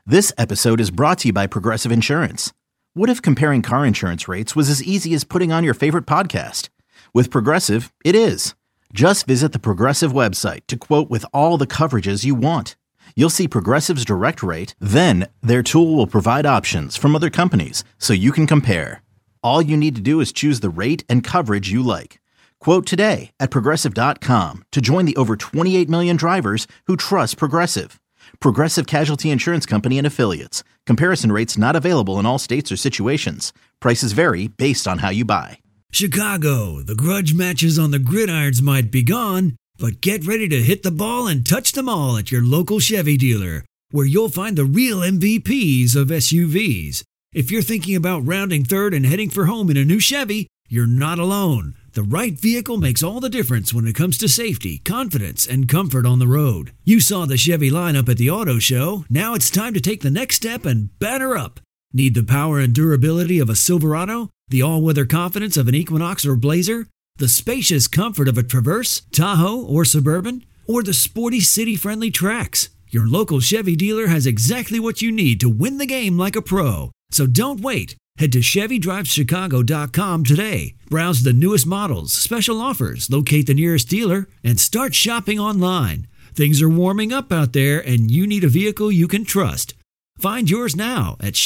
This episode is brought to you by Progressive Insurance. What if comparing car insurance rates was as easy as putting on your favorite podcast? With Progressive, it is. Just visit the Progressive website to quote with all the coverages you want. You'll see Progressive's direct rate, then their tool will provide options from other companies so you can compare. All you need to do is choose the rate and coverage you like. Quote today at Progressive.com to join the over 28 million drivers who trust Progressive. Progressive Casualty Insurance Company and Affiliates. Comparison rates not available in all states or situations. Prices vary based on how you buy. Chicago, the grudge matches on the gridirons might be gone, but get ready to hit the ball and touch them all at your local Chevy dealer, where you'll find the real MVPs of SUVs. If you're thinking about rounding third and heading for home in a new Chevy, you're not alone. The right vehicle makes all the difference when it comes to safety, confidence, and comfort on the road. You saw the Chevy lineup at the auto show. Now it's time to take the next step and batter up. Need the power and durability of a Silverado? The all-weather confidence of an Equinox or Blazer? The spacious comfort of a Traverse, Tahoe, or Suburban? Or the sporty city-friendly Trax? Your local Chevy dealer has exactly what you need to win the game like a pro. So don't wait. Head to ChevyDrivesChicago.com today. Browse the newest models, special offers, locate the nearest dealer, and start shopping online. Things are warming up out there, and you need a vehicle you can trust. Find yours now at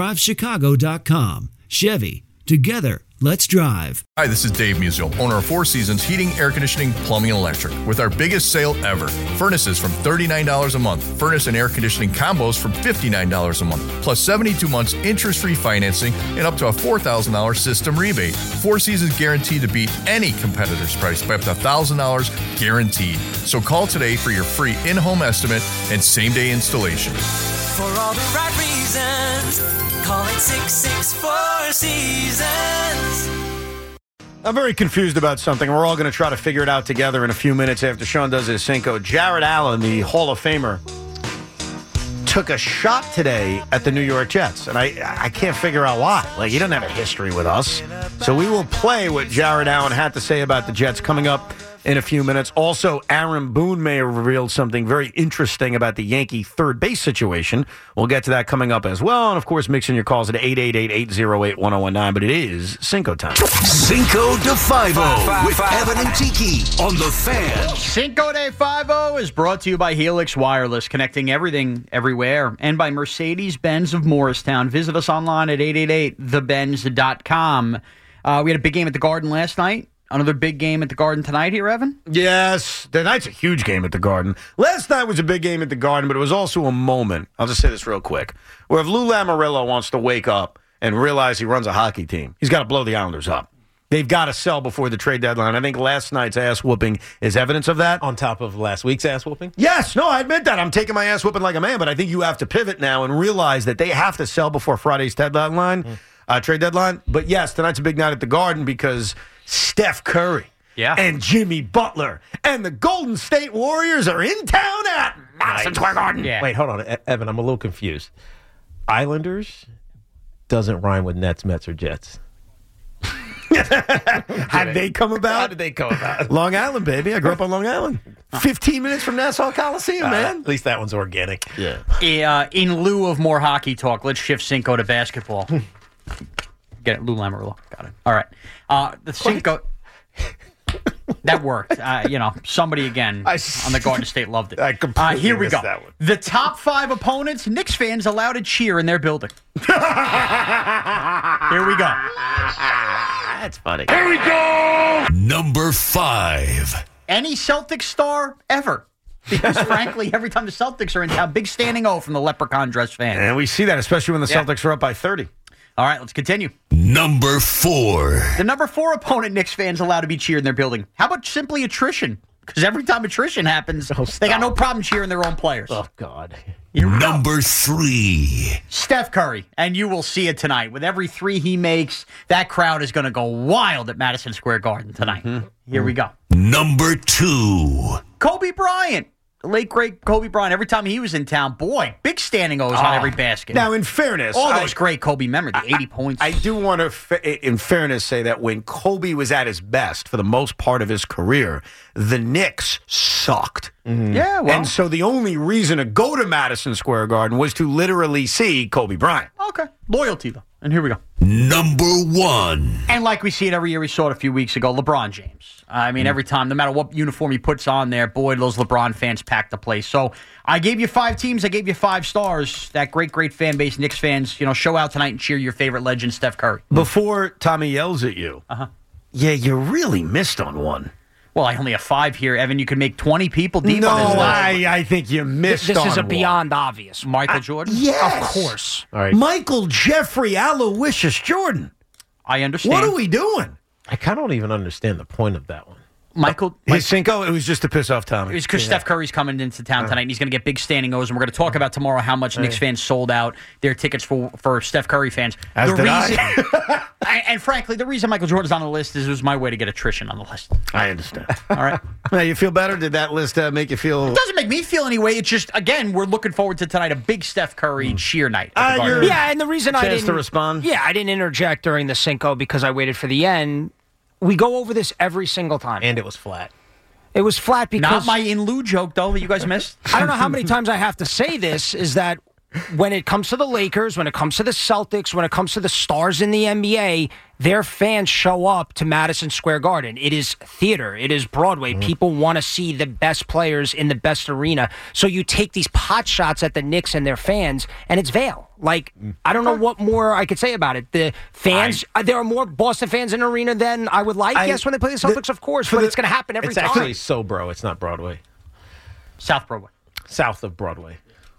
ChevyDrivesChicago.com. Chevy. Together, let's drive. Hi, this is Dave Musial, owner of Four Seasons Heating, Air Conditioning, Plumbing, and Electric. With our biggest sale ever. Furnaces from $39 a month. Furnace and air conditioning combos from $59 a month. Plus 72 months interest-free financing and up to a $4,000 system rebate. Four Seasons guaranteed to beat any competitor's price by up to $1,000 guaranteed. So call today for your free in-home estimate and same-day installation. For all the right reasons, call it 664 Seasons. I'm very confused about something. We're all going to try to figure it out together in a few minutes after Sean does his Cinco. Jared Allen, the Hall of Famer, took a shot today at the New York Jets, and I can't figure out why. Like, he doesn't have a history with us. So we will play what Jared Allen had to say about the Jets coming up in a few minutes. Also, Aaron Boone may have revealed something very interesting about the Yankee third base situation. We'll get to that coming up as well. And, of course, mix in your calls at 888-808-1019. But it is Cinco time. Cinco de Five-O with Evan and Tiki on The Fan. Cinco de Five-O is brought to you by Helix Wireless, connecting everything, everywhere, and by Mercedes-Benz of Morristown. Visit us online at 888thebenz.com. We had a big game at the Garden last night. Another big game at the Garden tonight here, Evan? Yes. Tonight's a huge game at the Garden. Last night was a big game at the Garden, but it was also a moment, I'll just say this real quick, where if Lou Lamoriello wants to wake up and realize he runs a hockey team, he's got to blow the Islanders up. They've got to sell before the trade deadline. I think last night's ass-whooping is evidence of that. On top of last week's ass-whooping? Yes. No, I admit that. I'm taking my ass-whooping like a man, but I think you have to pivot now and realize that they have to sell before Friday's trade deadline. But, yes, tonight's a big night at the Garden because Steph Curry and Jimmy Butler and the Golden State Warriors are in town at Madison Square Garden. Yeah. Wait, hold on. Evan, I'm a little confused. Islanders doesn't rhyme with Nets, Mets, or Jets. How did they come about? How did they come about? Long Island, baby. I grew up on Long Island. 15 minutes from Nassau Coliseum, man. At least that one's organic. Yeah. In lieu of more hockey talk, let's shift Cinco to basketball. Get it, Lou Lamoriello. Got it. All right. The Cinco. That worked. Somebody again on the Garden State loved it. I completely here we missed go. that one. The top 5 opponents, Knicks fans allowed to cheer in their building. Here we go. That's funny. Here we go. Number 5. Any Celtics star ever. Because, frankly, every time the Celtics are in town, big standing O from the Leprechaun dress fan. And we see that, especially when the Celtics are up by 30. All right, let's continue. Number 4. The number 4 opponent Knicks fans allowed to be cheered in their building. How about simply attrition? Because every time attrition happens, they got no problem cheering their own players. Oh, God. Number 3. Steph Curry, and you will see it tonight. With every 3 he makes, that crowd is going to go wild at Madison Square Garden tonight. Here we go. Number 2. Kobe Bryant. late great Kobe Bryant, every time he was in town, boy, big standing O's on every basket. Now, in fairness, all those great Kobe memories, the 80 points. I do want to, in fairness, say that when Kobe was at his best for the most part of his career, the Knicks sucked. Yeah, well. And so the only reason to go to Madison Square Garden was to literally see Kobe Bryant. Okay. Loyalty, though. And here we go. Number 1. And like we see it every year, we saw it a few weeks ago, LeBron James. I mean, every time, no matter what uniform he puts on there, boy, those LeBron fans pack the place. So I gave you 5 teams. I gave you 5 stars. That great, great fan base, Knicks fans, show out tonight and cheer your favorite legend, Steph Curry. Before Tommy yells at you, yeah, you really missed on one. Well, I only have 5 here, Evan. You could make 20 people deep on this list. I think you missed on This is a one. beyond obvious. Michael Jordan? Yes. Of course. All right. Michael Jeffrey Aloysius Jordan. I understand. What are we doing? I kind of don't even understand the point of that one. His Cinco, it was just to piss off Tommy. It was because Steph Curry's coming into town tonight, and he's going to get big standing O's, and we're going to talk about tomorrow how much Knicks fans sold out their tickets for Steph Curry fans. As did I. And frankly, the reason Michael Jordan's on the list is it was my way to get attrition on the list. I understand. All right? Now, you feel better? Did that list make you feel... It doesn't make me feel any way. It's just, again, we're looking forward to tonight, a big Steph Curry cheer night. At the Garden. Yeah, and the reason I Chance didn't to respond? Yeah, I didn't interject during the Cinco because I waited for the end. We go over this every single time. And it was flat. It was flat because... Not my in lieu joke, though, that you guys missed. I don't know how many times I have to say this, is that when it comes to the Lakers, when it comes to the Celtics, when it comes to the stars in the NBA, their fans show up to Madison Square Garden. It is theater. It is Broadway. People want to see the best players in the best arena. So you take these pot shots at the Knicks and their fans, and it's veil. Like, I don't know what more I could say about it. The fans, there are more Boston fans in the arena than I would like. Yes, when they play the Celtics, of course, but it's going to happen every time. It's actually SoBro. It's not Broadway. South Broadway. South of Broadway.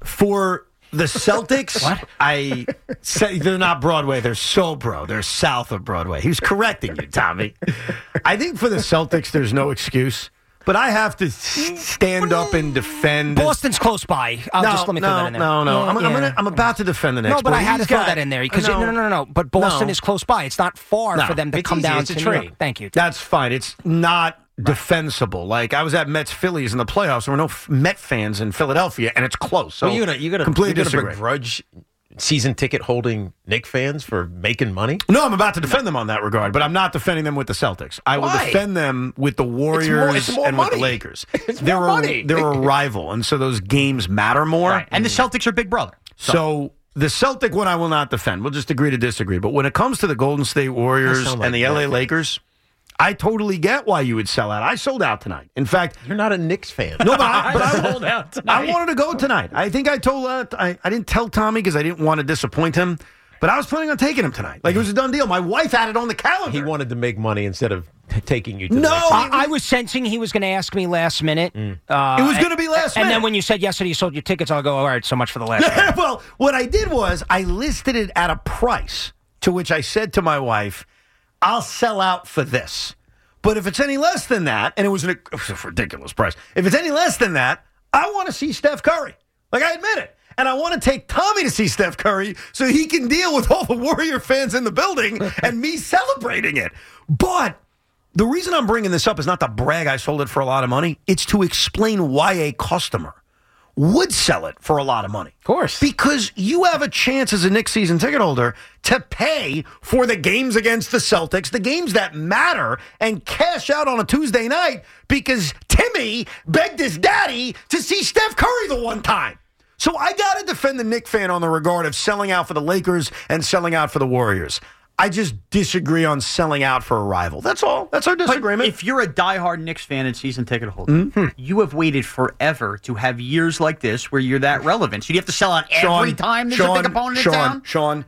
For the Celtics, What? I say they're not Broadway. They're SoBro. They're south of Broadway. He was correcting you, Tommy. I think for the Celtics, there's no excuse. But I have to stand up and defend. Boston's close by. Let me throw that in there. No. I'm about to defend the Knicks. No, but I had to he's throw got- that in there because no. But Boston No. is close by. It's not far No, for them to it's come easy. down It's a to trade. New York. Thank you. That's fine. It's not defensible. Like, I was at Mets Phillies in the playoffs. There were no Met fans in Philadelphia, and it's close. So you gonna completely disagree. begrudge season ticket holding Knick fans for making money? No, I'm about to defend them on that regard, but I'm not defending them with the Celtics. I will Why? defend them with the Warriors It's more and with the money. Lakers. It's they're more money. They're a rival, and so those games matter more. Right. And the Celtics are big brother. So the Celtic one I will not defend. We'll just agree to disagree. But when it comes to the Golden State Warriors sound like and the LA that. Lakers, I totally get why you would sell out. I sold out tonight. In fact, You're not a Knicks fan. no, but I sold out tonight. I wanted to go tonight. I think I told I didn't tell Tommy because I didn't want to disappoint him. But I was planning on taking him tonight. Like, it was a done deal. My wife had it on the calendar. He wanted to make money instead of taking you to No, the Knicks. I was sensing he was going to ask me last minute. It was going to be last And minute. then when you said yesterday you sold your tickets, I'll go, all right, so much for the last minute. Well, what I did was I listed it at a price to which I said to my wife, I'll sell out for this. But if it's any less than that, and it was a ridiculous price, if it's any less than that, I want to see Steph Curry. Like, I admit it. And I want to take Tommy to see Steph Curry so he can deal with all the Warrior fans in the building and me celebrating it. But the reason I'm bringing this up is not to brag I sold it for a lot of money. It's to explain why a customer would sell it for a lot of money. Of course. Because you have a chance as a Knicks season ticket holder to pay for the games against the Celtics, the games that matter, and cash out on a Tuesday night because Timmy begged his daddy to see Steph Curry the one time. So I got to defend the Knicks fan on the regard of selling out for the Lakers and selling out for the Warriors. I just disagree on selling out for a rival. That's all. That's our disagreement. If you're a diehard Knicks fan and season ticket holder, you have waited forever to have years like this where you're that relevant. So you have to sell out every time there's a big opponent in town? Sean,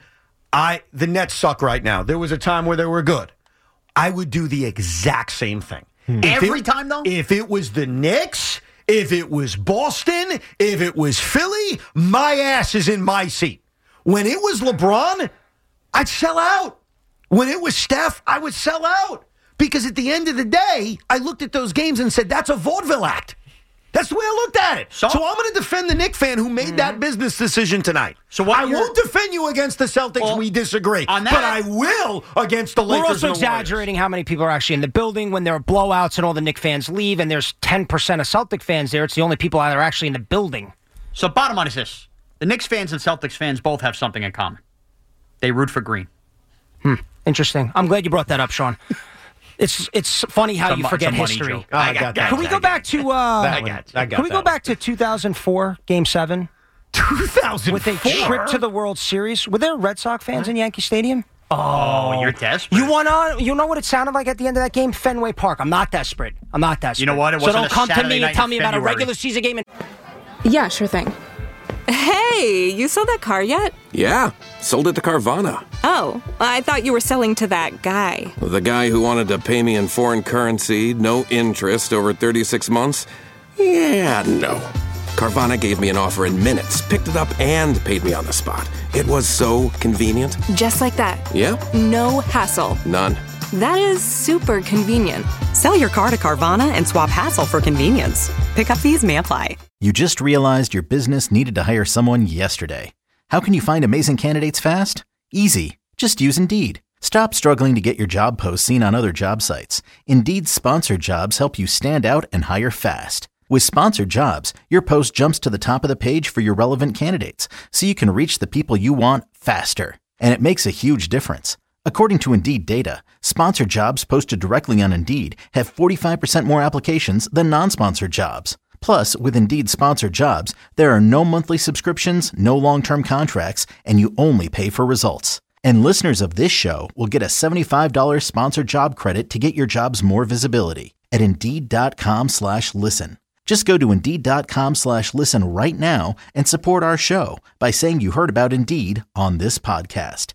the Nets suck right now. There was a time where they were good. I would do the exact same thing. Every time, though? If it was the Knicks, if it was Boston, if it was Philly, my ass is in my seat. When it was LeBron, I'd sell out. When it was Steph, I would sell out. Because at the end of the day, I looked at those games and said, that's a vaudeville act. That's the way I looked at it. So I'm going to defend the Knicks fan who made that business decision tonight. So I won't defend you against the Celtics. We disagree. But I will against the Lakers. We're also and the exaggerating how many people are actually in the building when there are blowouts and all the Knicks fans leave, and there's 10% of Celtic fans there. It's the only people that are actually in the building. So bottom line is this. The Knicks fans and Celtics fans both have something in common. They root for green. Interesting. I'm glad you brought that up, Sean. It's funny how you forget history. Can we go back to Can we go back to 2004 Game 7? 2004 with a trip to the World Series. Were there Red Sox fans in Yankee Stadium? Oh, you're desperate. You know what it sounded like at the end of that game? Fenway Park. I'm not desperate. You know what? It so wasn't don't come to Saturday me and tell me about a regular season game. Yeah, sure thing. Hey, you sold that car yet? Yeah, sold it to Carvana. Oh, I thought you were selling to that guy. The guy who wanted to pay me in foreign currency, no interest, over 36 months? Yeah, no. Carvana gave me an offer in minutes, picked it up, and paid me on the spot. It was so convenient. Just like that. Yep. No hassle. None. That is super convenient. Sell your car to Carvana and swap hassle for convenience. Pickup fees may apply. You just realized your business needed to hire someone yesterday. How can you find amazing candidates fast? Easy. Just use Indeed. Stop struggling to get your job posts seen on other job sites. Indeed's sponsored jobs help you stand out and hire fast. With sponsored jobs, your post jumps to the top of the page for your relevant candidates, so you can reach the people you want faster. And it makes a huge difference. According to Indeed data, sponsored jobs posted directly on Indeed have 45% more applications than non-sponsored jobs. Plus, with Indeed sponsored jobs, there are no monthly subscriptions, no long-term contracts, and you only pay for results. And listeners of this show will get a $75 sponsored job credit to get your jobs more visibility at Indeed.com/listen. Just go to Indeed.com/listen right now and support our show by saying you heard about Indeed on this podcast.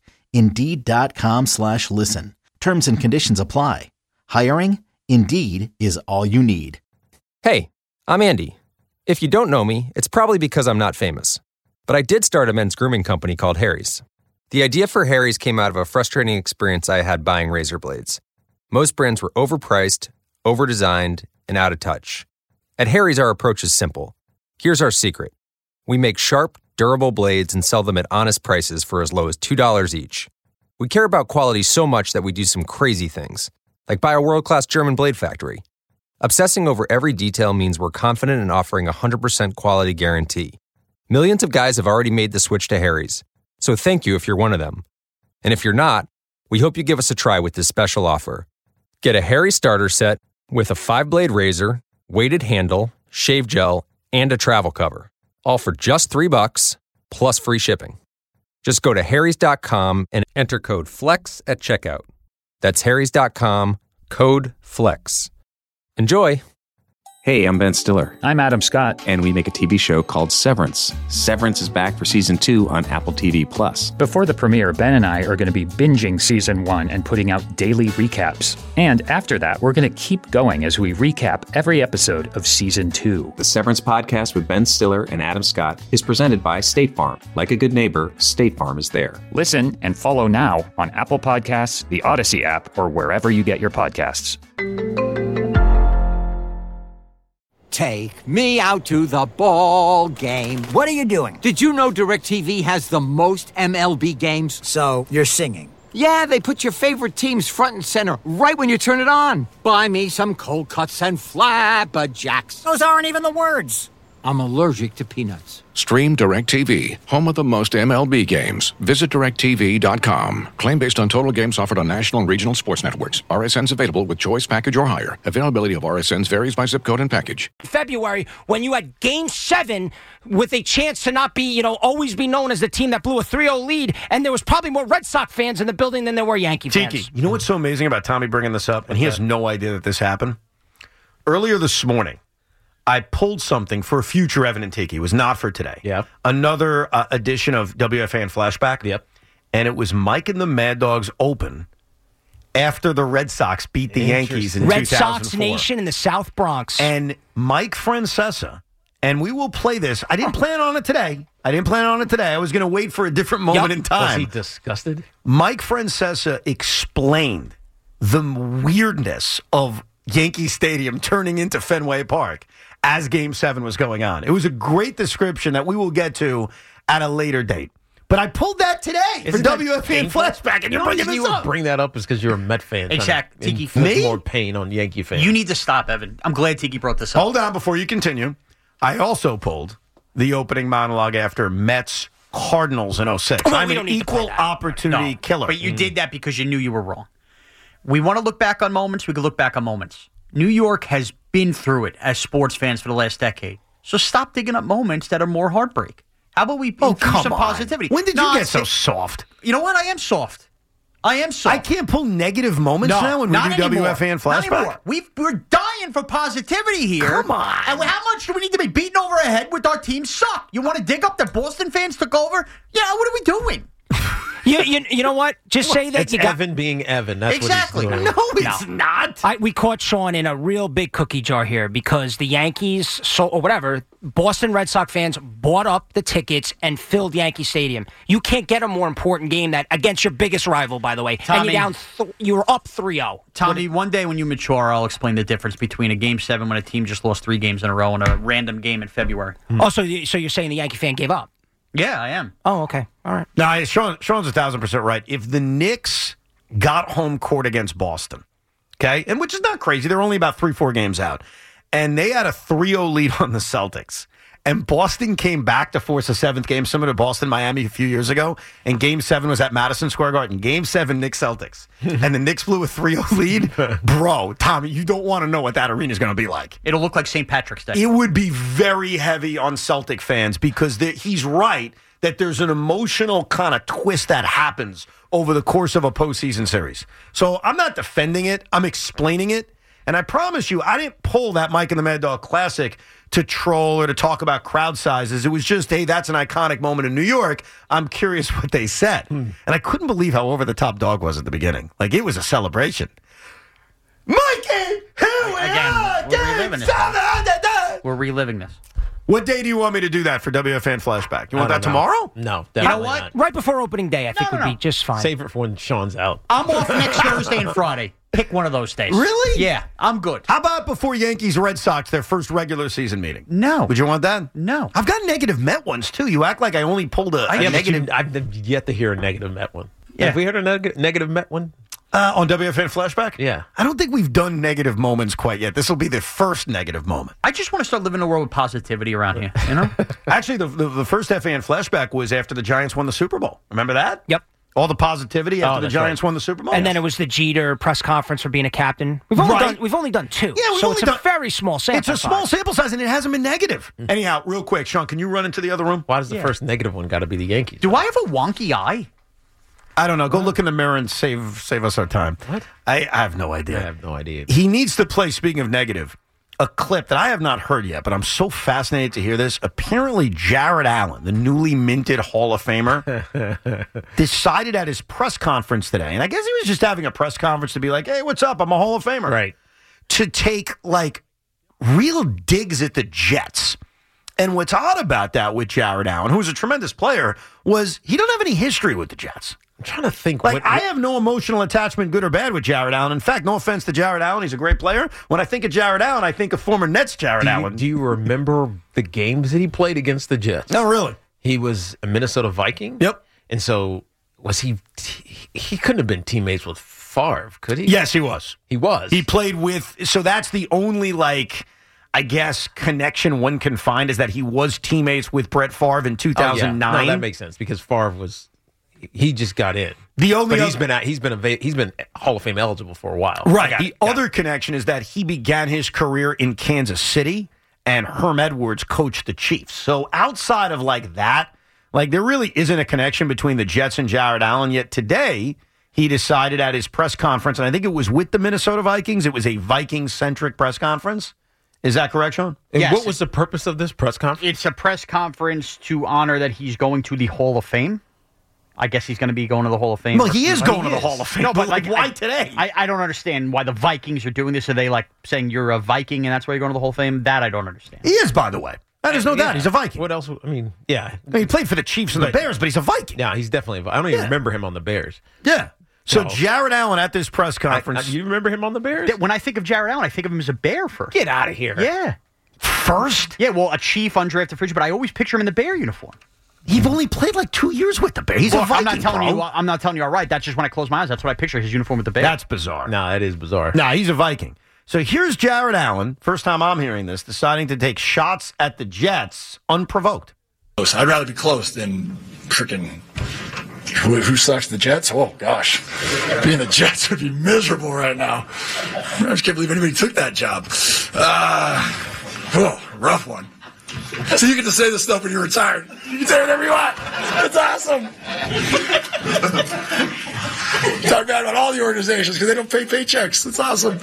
Indeed.com/listen. Terms and conditions apply. Hiring? Indeed is all you need. Hey, I'm Andy. If you don't know me, it's probably because I'm not famous. But I did start a men's grooming company called Harry's. The idea for Harry's came out of a frustrating experience I had buying razor blades. Most brands were overpriced, overdesigned, and out of touch. At Harry's, our approach is simple. Here's our secret. We make sharp, durable blades and sell them at honest prices for as low as $2 each. We care about quality so much that we do some crazy things, like buy a world-class German blade factory. Obsessing over every detail means we're confident in offering a 100% quality guarantee. Millions of guys have already made the switch to Harry's, so thank you if you're one of them. And if you're not, we hope you give us a try with this special offer. Get a Harry's starter set with a 5-blade razor, weighted handle, shave gel, and a travel cover. All for just $3 plus free shipping. Just go to harrys.com and enter code FLEX at checkout. That's harrys.com, code FLEX. Enjoy. Hey, I'm Ben Stiller. I'm Adam Scott. And we make a TV show called Severance. Severance is back for season 2 on Apple TV+. Before the premiere, Ben and I are going to be binging season 1 and putting out daily recaps. And after that, we're going to keep going as we recap every episode of season 2. The Severance podcast with Ben Stiller and Adam Scott is presented by State Farm. Like a good neighbor, State Farm is there. Listen and follow now on Apple Podcasts, the Odyssey app, or wherever you get your podcasts. Take me out to the ball game. What are you doing? Did you know DirecTV has the most MLB games? So, you're singing. Yeah, they put your favorite teams front and center right when you turn it on. Buy me some cold cuts and flapjacks. Those aren't even the words. I'm allergic to peanuts. Stream DirecTV, home of the most MLB games. Visit DirecTV.com. Claim based on total games offered on national and regional sports networks. RSNs available with choice package or higher. Availability of RSNs varies by zip code and package. February, when you had Game 7 with a chance to not be, always be known as the team that blew a 3-0 lead, and there was probably more Red Sox fans in the building than there were Yankee fans. Tiki, you know what's so amazing about Tommy bringing this up? And he has no idea that this happened. Earlier this morning, I pulled something for a future Evan and Tiki. It was not for today. Yeah. Another edition of WFAN Flashback. Yep. And it was Mike and the Mad Dogs Open after the Red Sox beat the Yankees in 2004. Red Sox Nation in the South Bronx. And Mike Francesa, and we will play this. I didn't plan on it today. I was going to wait for a different moment in time. Was he disgusted? Mike Francesa explained the weirdness of Yankee Stadium turning into Fenway Park. as Game 7 was going on. It was a great description that we will get to at a later date. But I pulled that today for WFAN Flashback, and you're bringing this up. Bring that up is because you're a Met fan. Exactly. Tiki, inflict more pain on Yankee fans. You need to stop, Evan. I'm glad Tiki brought this up. Hold on before you continue. I also pulled the opening monologue after Mets Cardinals in 06. Well, I'm an equal opportunity killer. But you did that because you knew you were wrong. We want to look back on moments. We can look back on moments. New York has been through it as sports fans for the last decade. So stop digging up moments that are more heartbreak. How about we infuse some positivity? When did you get so soft? You know what? I am soft. I can't pull negative moments now when we do WFAN Flashback? Not anymore. We're dying for positivity here. Come on. And how much do we need to be beaten over our head with our team suck? You want to dig up that Boston fans took over? Yeah, what are we doing? You know what? Just say that it's Evan being Evan. That's exactly. What he's no, it's not. We caught Sean in a real big cookie jar here because the Yankees, Boston Red Sox fans bought up the tickets and filled Yankee Stadium. You can't get a more important game that against your biggest rival, by the way. Tommy, and you were up 3-0. Tommy, one day when you mature, I'll explain the difference between a Game 7 when a team just lost 3 games in a row and a random game in February. Oh, so you're saying the Yankee fan gave up? Yeah, I am. Oh, okay. All right. No, Sean's 1,000% right. If the Knicks got home court against Boston, okay, and which is not crazy, they're only about 3-4 games out, and they had a 3-0 lead on the Celtics, and Boston came back to force a 7th game, similar to Boston-Miami a few years ago, and Game 7 was at Madison Square Garden. Game 7, Knicks-Celtics. And the Knicks blew a 3-0 lead. Bro, Tommy, you don't want to know what that arena is going to be like. It'll look like St. Patrick's Day. It would be very heavy on Celtic fans because he's right that there's an emotional kind of twist that happens over the course of a postseason series. So I'm not defending it. I'm explaining it. And I promise you, I didn't pull that Mike and the Mad Dog Classic to troll or to talk about crowd sizes. It was just, hey, that's an iconic moment in New York. I'm curious what they said. And I couldn't believe how over the top Dog was at the beginning. Like, it was a celebration. Mikey, here we are! We're reliving this. We're reliving this. What day do you want me to do that for WFAN Flashback? You want that tomorrow? No, You know what? not. Right before opening day, I think would be just fine. Save it for when Sean's out. I'm off next Thursday and Friday. Pick one of those days. Really? Yeah, I'm good. How about before Yankees-Red Sox, their first regular season meeting? No. Would you want that? No. I've got negative Met ones, too. You act like I only pulled a negative. I've yet to hear a negative Met one. Yeah. Have we heard a negative Met one? On WFN Flashback? Yeah. I don't think we've done negative moments quite yet. This will be the first negative moment. I just want to start living in a world with positivity around here, you know? Actually, the first FAN Flashback was after the Giants won the Super Bowl. Remember that? Yep. All the positivity after the Giants won the Super Bowl. And then it was the Jeter press conference for being a captain. We've only done 2. Yeah, so it's a very small sample size. It's a small sample size, and it hasn't been negative. Anyhow, real quick, Sean, can you run into the other room? Why does the first negative one got to be the Yankees? Do I have a wonky eye? I don't know. Go look in the mirror and save us our time. What? I have no idea. I have no idea. He needs to play, speaking of negative, a clip that I have not heard yet, but I'm so fascinated to hear this. Apparently, Jared Allen, the newly minted Hall of Famer, decided at his press conference today, and I guess he was just having a press conference to be like, hey, what's up? I'm a Hall of Famer. Right. To take, like, real digs at the Jets. And what's odd about that with Jared Allen, who's a tremendous player, was he don't have any history with the Jets. I'm trying to think. Like, I have no emotional attachment, good or bad, with Jared Allen. In fact, no offense to Jared Allen. He's a great player. When I think of Jared Allen, I think of former Nets Jared Allen. Do you remember the games that he played against the Jets? No, really. He was a Minnesota Viking? Yep. And so was he couldn't have been teammates with Favre, could he? Yes, he was. He was. He played with, so that's the only, like, I guess, connection one can find is that he was teammates with Brett Favre in 2009. Oh, yeah. No, that makes sense because Favre was, he just got in. The only but he's been Hall of Fame eligible for a while. Right. The other connection is that he began his career in Kansas City and Herm Edwards coached the Chiefs. So outside of like that, like there really isn't a connection between the Jets and Jared Allen. Yet today he decided at his press conference, and I think it was with the Minnesota Vikings. It was a Viking-centric press conference. Is that correct, Sean? And yes. What was the purpose of this press conference? It's a press conference to honor that he's going to the Hall of Fame. I guess he's going to be going to the Hall of Fame. Well, he is going to the Hall of Fame. No, but like, why today? I don't understand why the Vikings are doing this. Are they like saying you're a Viking and that's why you're going to the Hall of Fame? That I don't understand. He is, by the way. There's no doubt. He's a Viking. What else? I mean, yeah. He played for the Chiefs and the Bears, but he's a Viking. Yeah, he's definitely I don't even remember him on the Bears. Yeah. So Jared Allen at this press conference. You remember him on the Bears? When I think of Jared Allen, I think of him as a Bear first. Get out of here. Yeah. First? Yeah, well, a Chief undrafted free agent, but I always picture him in the Bear uniform. You've only played like 2 years with the Bears. He's a Viking, I'm not telling you all right. That's just when I close my eyes. That's what I picture, his uniform with the Bears. That's bizarre. No, that is bizarre. No, he's a Viking. So here's Jared Allen, first time I'm hearing this, deciding to take shots at the Jets unprovoked. I'd rather be close than freaking who sucks, the Jets? Oh, gosh. Being the Jets would be miserable right now. I just can't believe anybody took that job. Rough one. So you get to say this stuff when you're retired. You can say whatever you want. It's awesome. Talk bad about all the organizations because they don't pay paychecks. It's awesome.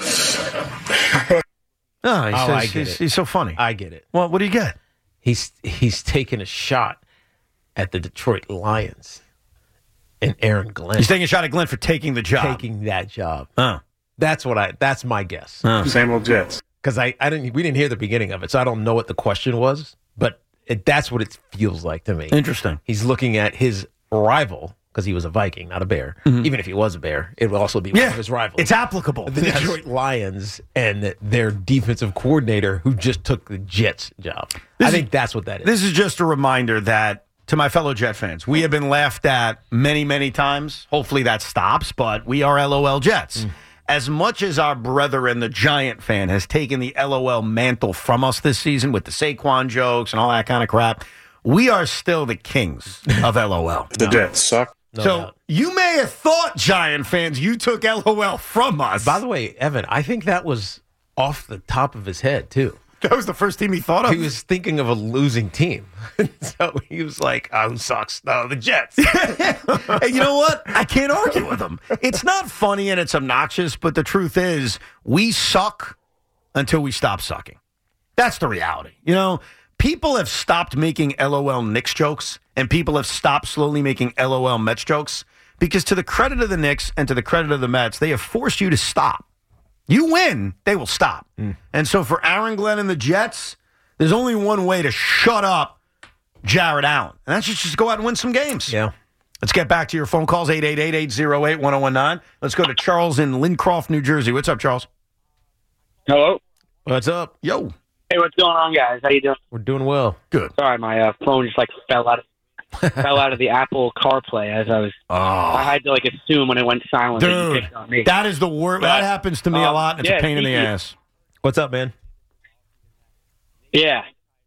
He's so funny. I get it. Well, what do you get? He's taking a shot at the Detroit Lions and Aaron Glenn. He's taking a shot at Glenn for taking the job. Taking that job. Oh. That's my guess. Oh. Same old Jets. Because we didn't hear the beginning of it, so I don't know what the question was, but that's what it feels like to me. Interesting. He's looking at his rival, because he was a Viking, not a Bear. Mm-hmm. Even if he was a Bear, it would also be one of his rivals. It's applicable. The Detroit Lions and their defensive coordinator who just took the Jets job. I think that's what that is. This is just a reminder that, to my fellow Jet fans, we have been laughed at many, many times. Hopefully that stops, but we are LOL Jets. As much as our brethren, the Giant fan, has taken the LOL mantle from us this season with the Saquon jokes and all that kind of crap, we are still the kings of LOL. The Jets suck. You may have thought, Giant fans, you took LOL from us. By the way, Evan, I think that was off the top of his head, too. That was the first team he thought of? He was thinking of a losing team. So he was like, who sucks? No, the Jets. Hey, you know what? I can't argue with him. It's not funny and it's obnoxious, but the truth is we suck until we stop sucking. That's the reality. You know, people have stopped making LOL Knicks jokes, and people have stopped slowly making LOL Mets jokes because, to the credit of the Knicks and to the credit of the Mets, they have forced you to stop. You win, they will stop. And so for Aaron Glenn and the Jets, there's only one way to shut up Jared Allen, and that's just go out and win some games. Yeah. Let's get back to your phone calls, 888-808-1019. Let's go to Charles in Lincroft, New Jersey. What's up, Charles? Hello. What's up? Yo. Hey, what's going on, guys? How you doing? We're doing well. Good. Sorry, my phone just fell out of the Apple CarPlay as I was. I had to assume when it went silent. Dude, that you picked on me. that is the worst. That happens to me a lot, and it's a pain in the ass. What's up, man? Yeah.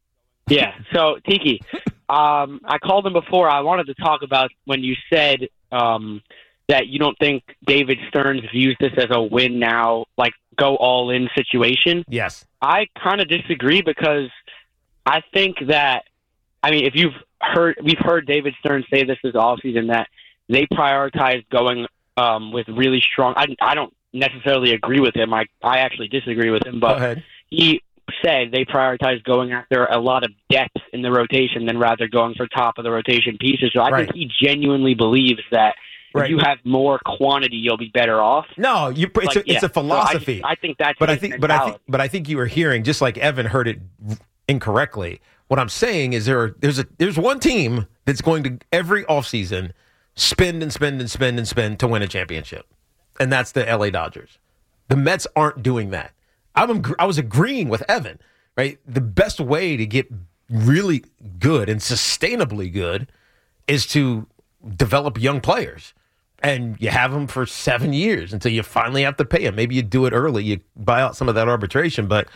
So, Tiki, I called him before. I wanted to talk about when you said that you don't think David Stearns views this as a win now, go all in situation. Yes. I kind of disagree because I think that, if we've heard David Stearns say this offseason that they prioritize going with really strong. I don't necessarily agree with him. I actually disagree with him, but he said they prioritize going after a lot of depth in the rotation than rather going for top of the rotation pieces. So I think he genuinely believes that if you have more quantity, you'll be better off. No, it's a philosophy. So I think that's but I think you were hearing, just like Evan heard it incorrectly. What I'm saying is there's one team that's going to every offseason spend and spend and spend and spend to win a championship, and that's the LA Dodgers. The Mets aren't doing that. I was agreeing with Evan, right? The best way to get really good and sustainably good is to develop young players, and you have them for 7 years until you finally have to pay them. Maybe you do it early, you buy out some of that arbitration, but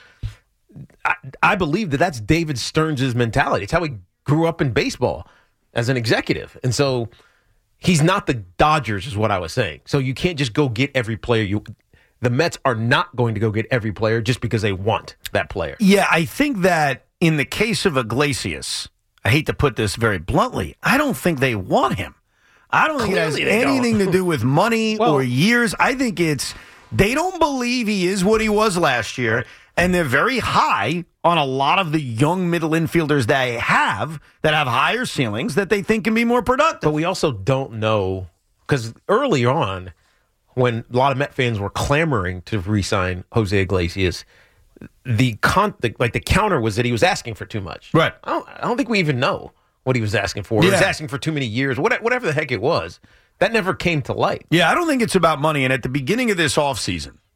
I believe that's David Stearns' mentality. It's how he grew up in baseball as an executive. And so he's not the Dodgers is what I was saying. So you can't just go get every player. The Mets are not going to go get every player just because they want that player. Yeah, I think that in the case of Iglesias, I hate to put this very bluntly, I don't think they want him. I don't think it has anything to do with money or years. I think they don't believe he is what he was last year. And they're very high on a lot of the young middle infielders they have that have higher ceilings that they think can be more productive. But we also don't know, because early on, when a lot of Met fans were clamoring to re-sign Jose Iglesias, the counter was that he was asking for too much. Right. I don't think we even know what he was asking for. He was asking for too many years, whatever the heck it was. That never came to light. Yeah, I don't think it's about money. And at the beginning of this offseason,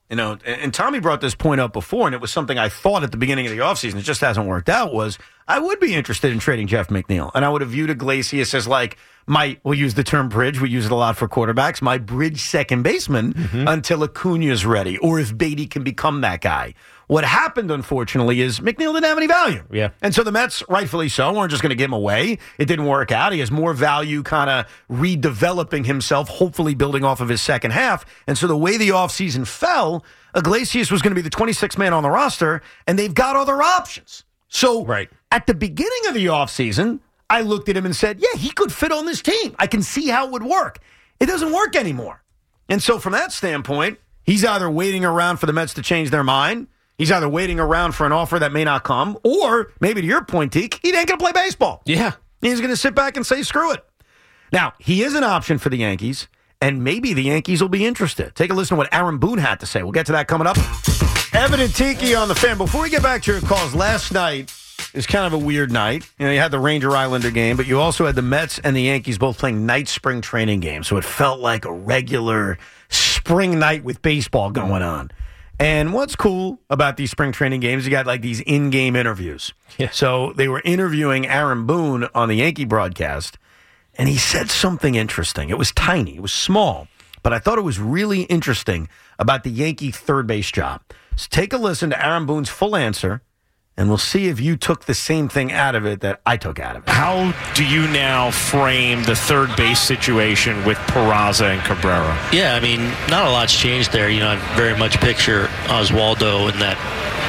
and Tommy brought this point up before, and it was something I thought at the beginning of the offseason, it just hasn't worked out, was I would be interested in trading Jeff McNeil. And I would have viewed Iglesias as like we'll use the term bridge, we use it a lot for quarterbacks, my bridge second baseman until Acuna's ready, or if Beatty can become that guy. What happened, unfortunately, is McNeil didn't have any value. Yeah. And so the Mets, rightfully so, weren't just going to give him away. It didn't work out. He has more value kind of redeveloping himself, hopefully building off of his second half. And so the way the offseason fell, Iglesias was going to be the 26th man on the roster, and they've got other options. So at the beginning of the offseason, I looked at him and said, yeah, he could fit on this team. I can see how it would work. It doesn't work anymore. And so from that standpoint, he's either waiting around for the Mets to change their mind, he's either waiting around for an offer that may not come, or maybe to your point, Teak, he ain't going to play baseball. Yeah. He's going to sit back and say, screw it. Now, he is an option for the Yankees, and maybe the Yankees will be interested. Take a listen to what Aaron Boone had to say. We'll get to that coming up. Evan and Tiki on the Fan. Before we get back to your calls, last night is kind of a weird night. You had the Ranger-Islander game, but you also had the Mets and the Yankees both playing night spring training games, so it felt like a regular spring night with baseball going on. And what's cool about these spring training games, you got like these in-game interviews. Yeah. So they were interviewing Aaron Boone on the Yankee broadcast, and he said something interesting. It was tiny. It was small. But I thought it was really interesting about the Yankee third base job. So take a listen to Aaron Boone's full answer, and we'll see if you took the same thing out of it that I took out of it. How do you now frame the third base situation with Peraza and Cabrera? Yeah, I mean, not a lot's changed there. I very much picture Oswaldo in that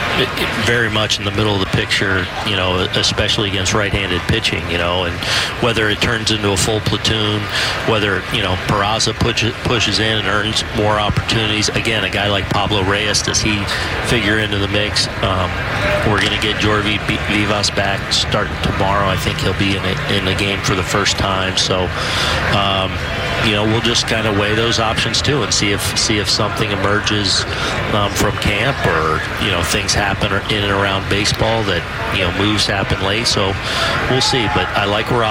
very much in the middle of the picture, especially against right-handed pitching, and whether it turns into a full platoon, whether, Peraza pushes in and earns more opportunities. Again, a guy like Pablo Reyes, does he figure into the mix? We're going to get Jorge Vivas back starting tomorrow. I think he'll be in the game for the first time. So, we'll just kind of weigh those options too and see if something emerges from camp or, things happen in and around baseball that, moves happen late. So we'll see. But I like where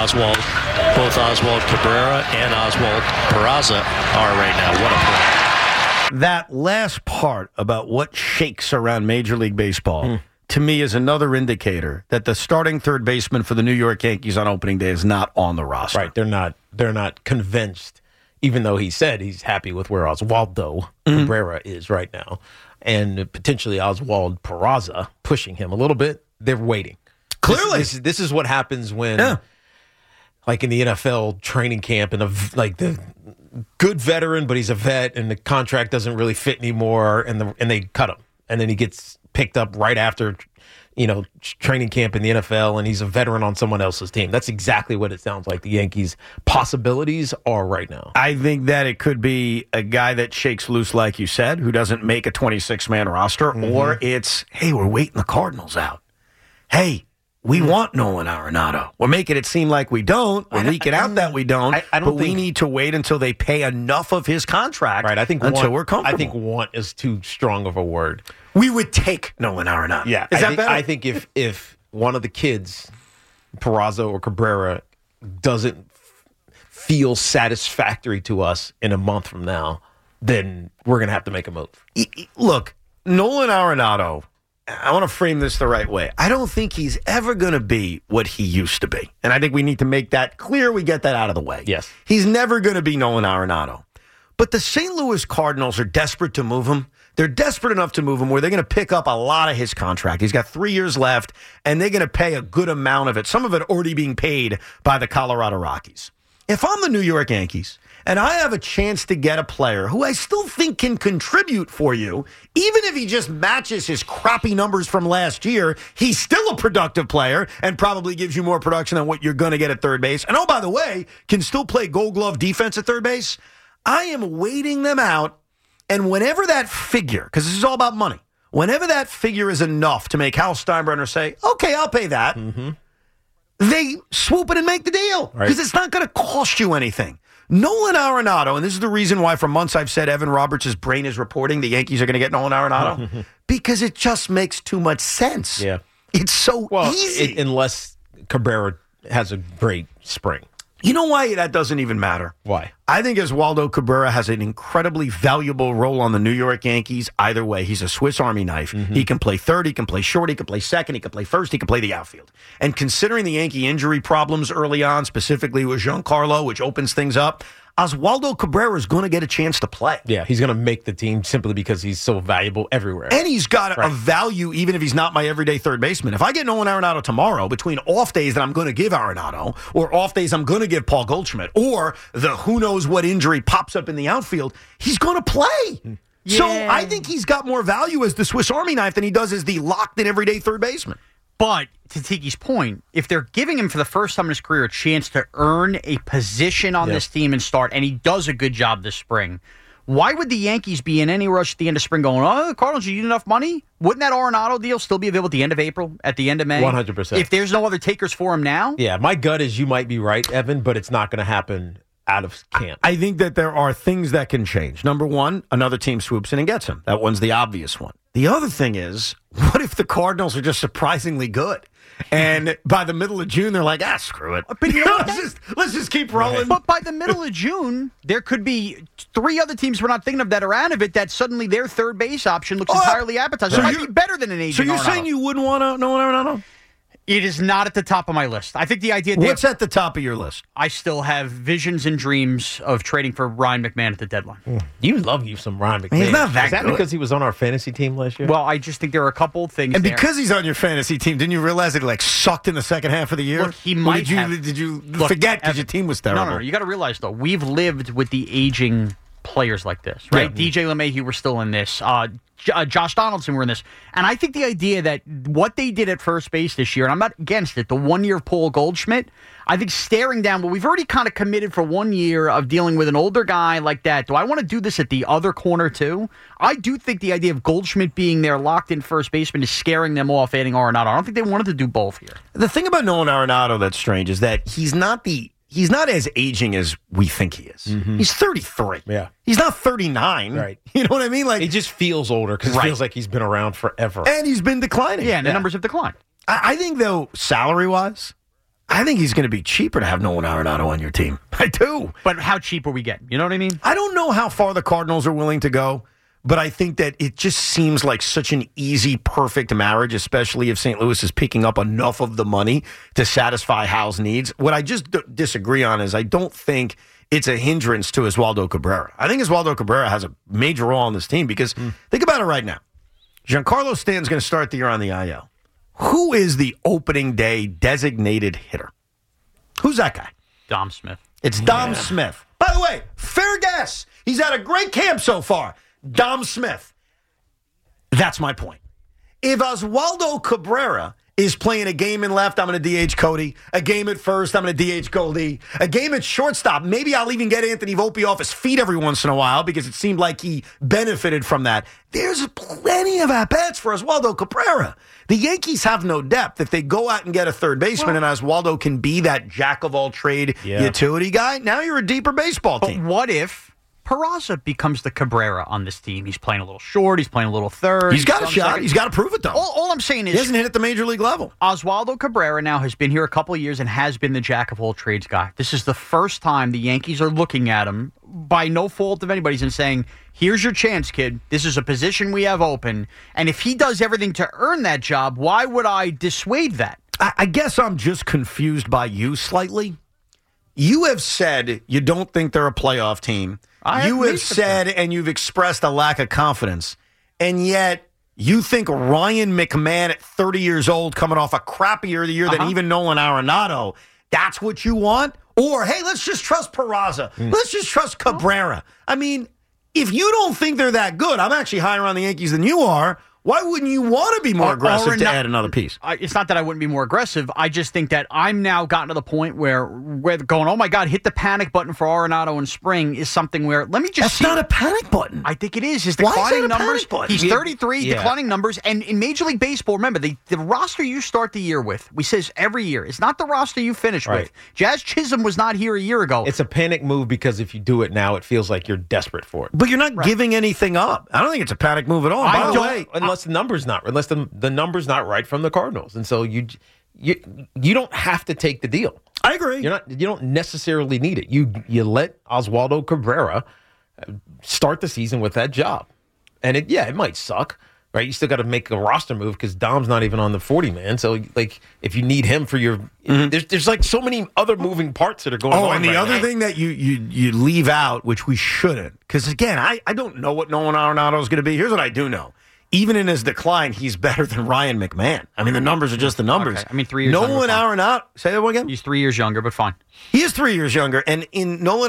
both Oswald Cabrera and Oswald Peraza are right now. What a play. That last part about what shakes around Major League Baseball, to me, is another indicator that the starting third baseman for the New York Yankees on opening day is not on the roster. Right. They're not convinced, even though he said he's happy with where Oswaldo Cabrera is right now. And potentially Oswald Peraza pushing him a little bit. They're waiting. Clearly. This is what happens when, like in the NFL training camp, and the good veteran, but he's a vet, and the contract doesn't really fit anymore, and they cut him. And then he gets picked up right after, training camp in the NFL, and he's a veteran on someone else's team. That's exactly what it sounds like the Yankees' possibilities are right now. I think that it could be a guy that shakes loose, like you said, who doesn't make a 26-man roster, or it's, hey, we're waiting the Cardinals out. Hey, we want Nolan Arenado. We're making it seem like we don't. We're leaking out that we don't. We need to wait until they pay enough of his contract. Right. I think until we're comfortable. I think want is too strong of a word. We would take Nolan Arenado. Yeah. Is that better? I think if one of the kids, Peraza or Cabrera, doesn't feel satisfactory to us in a month from now, then we're going to have to make a move. Look, Nolan Arenado, I want to frame this the right way. I don't think he's ever going to be what he used to be. And I think we need to make that clear. We get that out of the way. Yes. He's never going to be Nolan Arenado. But the St. Louis Cardinals are desperate to move him. They're desperate enough to move him where they're going to pick up a lot of his contract. He's got 3 years left, and they're going to pay a good amount of it, some of it already being paid by the Colorado Rockies. If I'm the New York Yankees, and I have a chance to get a player who I still think can contribute for you, even if he just matches his crappy numbers from last year, he's still a productive player and probably gives you more production than what you're going to get at third base. And oh, by the way, can still play Gold Glove defense at third base. I am waiting them out. And whenever that figure, because this is all about money, whenever that figure is enough to make Hal Steinbrenner say, okay, I'll pay that, they swoop it and make the deal. Because it's not going to cost you anything. Nolan Arenado, and this is the reason why for months I've said Evan Roberts' brain is reporting the Yankees are going to get Nolan Arenado, because it just makes too much sense. Yeah. It's so easy. Unless Cabrera has a great spring. You know why that doesn't even matter? Why? I think Oswaldo Cabrera has an incredibly valuable role on the New York Yankees. Either way, he's a Swiss Army knife. He can play third, he can play short, he can play second, he can play first, he can play the outfield. And considering the Yankee injury problems early on, specifically with Giancarlo, which opens things up, Oswaldo Cabrera is going to get a chance to play. Yeah, he's going to make the team simply because he's so valuable everywhere. And he's got a value even if he's not my everyday third baseman. If I get Nolan Arenado tomorrow, between off days that I'm going to give Arenado, or off days I'm going to give Paul Goldschmidt, or the who knows what injury pops up in the outfield, he's going to play. Yeah. So I think he's got more value as the Swiss Army knife than he does as the locked-in everyday third baseman. But to Tiki's point, if they're giving him for the first time in his career a chance to earn a position on this team and start, and he does a good job this spring, why would the Yankees be in any rush at the end of spring going, oh, the Cardinals, you need enough money? Wouldn't that Arenado deal still be available at the end of April, at the end of May? 100%. If there's no other takers for him now? Yeah, my gut is you might be right, Evan, but it's not going to happen out of camp. I think that there are things that can change. Number one, another team swoops in and gets him. That one's the obvious one. The other thing is, what if the Cardinals are just surprisingly good? And by the middle of June, they're like, screw it. But you know what? let's just keep rolling. But by the middle of June, there could be 3 other teams we're not thinking of that are out of it that suddenly their third base option looks entirely appetizing. So it might be better than an agent. So you're saying you wouldn't want to know Arenado? It is not at the top of my list. I think the idea... What's at the top of your list? I still have visions and dreams of trading for Ryan McMahon at the deadline. You love you some Ryan McMahon. He's not that Is that good. because he was on our fantasy team last year? Well, I just think there are a couple of things And there. because he's on your fantasy team, didn't you realize that he sucked in the second half of the year? Look, he might Did you forget because your team was terrible? No. You got to realize, though, we've lived with the aging players like this, right? Yeah. DJ LeMahieu were still in this. Josh Donaldson were in this. And I think the idea that what they did at first base this year, and I'm not against it, the 1 year of Paul Goldschmidt, I think staring down, well, we've already kind of committed for 1 year of dealing with an older guy like that. Do I want to do this at the other corner too? I do think the idea of Goldschmidt being there locked in first baseman is scaring them off adding Arenado. I don't think they wanted to do both here. The thing about Nolan Arenado that's strange is that he's not as aging as we think he is. He's 33. Yeah. He's not 39. Right. You know what I mean? Like he just feels older because it feels like he's been around forever. And he's been declining. Yeah, and the numbers have declined. I think, though, salary-wise, I think he's going to be cheaper to have Nolan Arenado on your team. I do. But how cheap are we getting? You know what I mean? I don't know how far the Cardinals are willing to go, but I think that it just seems like such an easy, perfect marriage, especially if St. Louis is picking up enough of the money to satisfy Hal's needs. What I just disagree on is I don't think it's a hindrance to Oswaldo Cabrera. I think Oswaldo Cabrera has a major role on this team because think about it right now. Giancarlo Stanton's going to start the year on the IL. Who is the opening day designated hitter? Who's that guy? Dom Smith. It's Dom Smith. By the way, fair guess. He's had a great camp so far. Dom Smith. That's my point. If Oswaldo Cabrera is playing a game in left, I'm going to DH Cody. A game at first, I'm going to DH Goldie. A game at shortstop, maybe I'll even get Anthony Volpe off his feet every once in a while because it seemed like he benefited from that. There's plenty of at-bats for Oswaldo Cabrera. The Yankees have no depth. If they go out and get a third baseman and Oswaldo can be that jack-of-all-trade utility guy, now you're a deeper baseball team. But what if Peraza becomes the Cabrera on this team? He's playing a little short. He's playing a little third. He's got a shot. He's got to prove it, though. All I'm saying is he hasn't hit at the major league level. Oswaldo Cabrera now has been here a couple of years and has been the jack-of-all-trades guy. This is the first time the Yankees are looking at him by no fault of anybody's and saying, here's your chance, kid. This is a position we have open. And if he does everything to earn that job, why would I dissuade that? I guess I'm just confused by you slightly. You have said you don't think they're a playoff team. You have said and you've expressed a lack of confidence. And yet you think Ryan McMahon at 30 years old coming off a crappier year than even Nolan Arenado, that's what you want? Or, hey, let's just trust Peraza. Let's just trust Cabrera. I mean, if you don't think they're that good, I'm actually higher on the Yankees than you are. Why wouldn't you want to be more aggressive to add another piece? It's not that I wouldn't be more aggressive. I just think that I'm now gotten to the point where going, oh my God, hit the panic button for Arenado in spring is something where, let me just That's not a panic button. I think it is. His Why is declining it a numbers. panic button? He's 33, declining numbers. And in Major League Baseball, remember, the roster you start the year with, we says every year, it's not the roster you finish with. Jazz Chisholm was not here a year ago. It's a panic move because if you do it now, it feels like you're desperate for it. But you're not giving anything up. I don't think it's a panic move at all. By the way, unless the number's not right. Unless the number's not right from the Cardinals. And so you don't have to take the deal. I agree. You don't necessarily need it. You let Oswaldo Cabrera start the season with that job. And it might suck, right? You still got to make a roster move because Dom's not even on the 40-man. So, like, if you need him for your there's like so many other moving parts that are going on. Oh, and the right other now. thing that you leave out, which we shouldn't, because, again, I don't know what Nolan Arenado is going to be. Here's what I do know. Even in his decline, he's better than Ryan McMahon. I mean, the numbers are just the numbers. Okay. I mean, 3 years younger. Nolan Arenado, say that one again? He's 3 years younger, but fine. He is 3 years younger, and in Nolan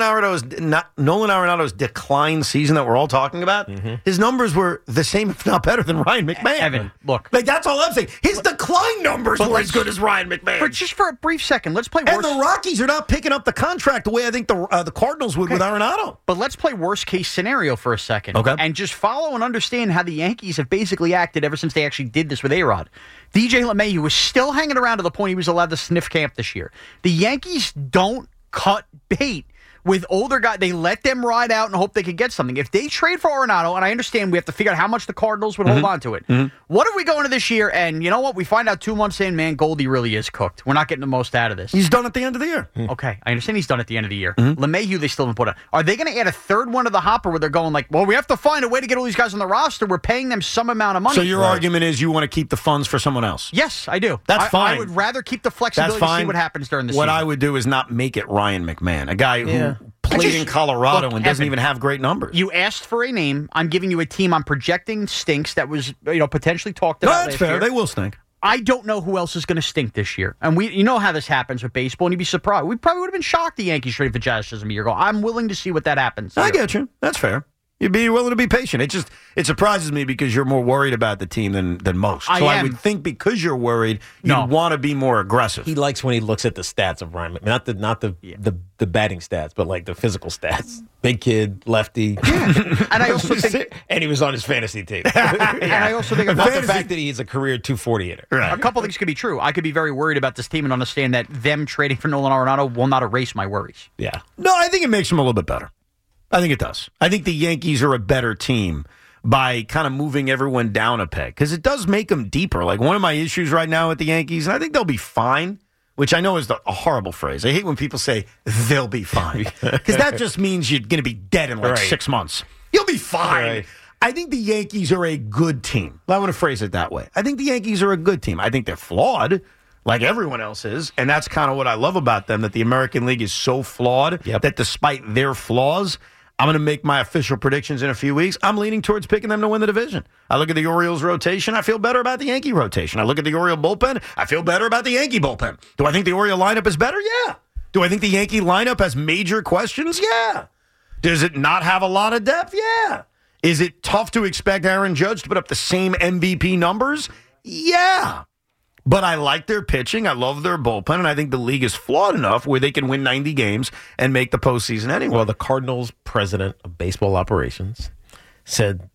Arenado's decline season that we're all talking about, his numbers were the same, if not better, than Ryan McMahon. Evan, look. Like, that's all I'm saying. His decline numbers were as good as Ryan McMahon. But just for a brief second, let's play And worst. the Rockies are not picking up the contract the way I think the Cardinals would with Arenado. But let's play worst case scenario for a second. Okay. And just follow and understand how the Yankees have basically acted ever since they actually did this with A-Rod. DJ LeMahieu was still hanging around to the point he was allowed to sniff camp this year. The Yankees don't cut bait with older guys. They let them ride out and hope they could get something. If they trade for Arenado, and I understand we have to figure out how much the Cardinals would hold on to it. What if we go into this year and, you know what, we find out 2 months in, man, Goldie really is cooked. We're not getting the most out of this. He's done at the end of the year. Okay, I understand he's done at the end of the year. LeMahieu, they still haven't put out. Are they going to add a third one to the hopper where they're going like, well, we have to find a way to get all these guys on the roster. We're paying them some amount of money. So your argument is you want to keep the funds for someone else? Yes, I do. That's fine. I would rather keep the flexibility to see what happens during the season. What I would do is not make it Ryan McMahon, a guy who played in Colorado and doesn't even have great numbers. You asked for a name. I'm giving you a team I'm projecting stinks that was potentially talked No, about that's last fair. year. They will stink. I don't know who else is going to stink this year. And you know how this happens with baseball, and you'd be surprised. We probably would have been shocked the Yankees traded for Jazz Chisholm a year ago. I'm willing to see what that happens. I get you. That's fair. You'd be willing to be patient. It surprises me because you're more worried about the team than most. I would think because you're worried, you'd want to be more aggressive. He likes when he looks at the stats of Ryan McMahon. Not the batting stats, but like the physical stats. Big kid, lefty. And I also think, and he was on his fantasy team. and I also think not the fact that he's a career 240 hitter. A couple things could be true. I could be very worried about this team and understand that them trading for Nolan Arenado will not erase my worries. Yeah. No, I think it makes them a little bit better. I think it does. I think the Yankees are a better team by kind of moving everyone down a peg because it does make them deeper. Like one of my issues right now with the Yankees, and I think they'll be fine, which I know is a horrible phrase. I hate when people say they'll be fine because that just means you're going to be dead in like 6 months. You'll be fine. Right. I think the Yankees are a good team. I want to phrase it that way. I think the Yankees are a good team. I think they're flawed like everyone else is, and that's kind of what I love about them, that the American League is so flawed that despite their flaws, I'm going to make my official predictions in a few weeks. I'm leaning towards picking them to win the division. I look at the Orioles rotation. I feel better about the Yankee rotation. I look at the Oriole bullpen. I feel better about the Yankee bullpen. Do I think the Oriole lineup is better? Yeah. Do I think the Yankee lineup has major questions? Yeah. Does it not have a lot of depth? Yeah. Is it tough to expect Aaron Judge to put up the same MVP numbers? Yeah. But I like their pitching. I love their bullpen. And I think the league is flawed enough where they can win 90 games and make the postseason anyway. Well, the Cardinals president of baseball operations said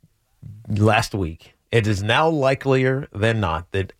last week, it is now likelier than not that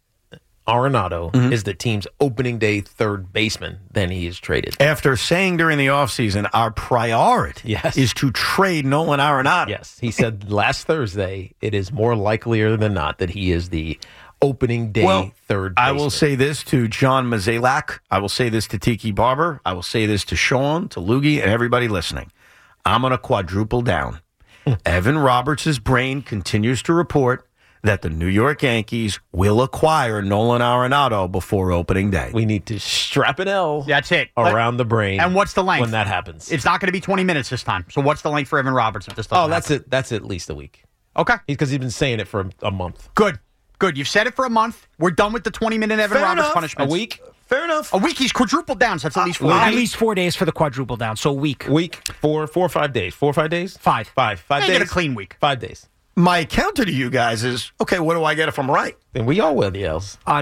Arenado is the team's opening day third baseman than he is traded. After saying during the offseason, our priority is to trade Nolan Arenado. Yes. He said last Thursday, it is more likelier than not that he is the opening day third baseman. I will say this to John Mozeliak. I will say this to Tiki Barber. I will say this to Sean, to Loogie, and everybody listening. I'm going to quadruple down. Evan Roberts' brain continues to report that the New York Yankees will acquire Nolan Arenado before opening day. We need to strap an L That's it. around the brain. And what's the length? When that happens. It's not going to be 20 minutes this time. So what's the length for Evan Roberts if this doesn't happen? That's at least a week. Okay. Because he's been saying it for a month. Good. You've said it for a month. We're done with the 20-minute Evan Roberts punishment. A week? Fair enough. A week. He's quadrupled down, so that's at least 4 days. At least 4 days for the quadruple down. So a week. 4 or 5 days. 4 or 5 days? 5. 5 They days. get a clean week. 5 days. My counter to you guys is, okay, what do I get if I'm right? Then we all wear the L's. No.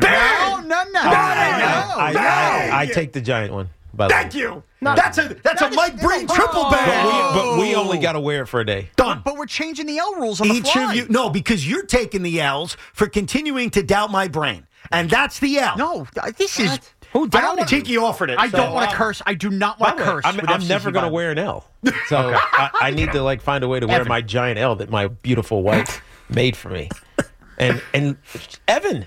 I take the giant one. Thank you. That's a Mike Breen triple bang. But we only got to wear it for a day. Done. But we're changing the L rules on the Each fly. of you, no, because you're taking the L's for continuing to doubt my brain, and that's the L. No, this is. Who doubted Tiki offered it. I don't want to curse. I do not want to curse. I'm never going to wear an L. So I need to find a way to wear my giant L that my beautiful wife made for me. And Evan,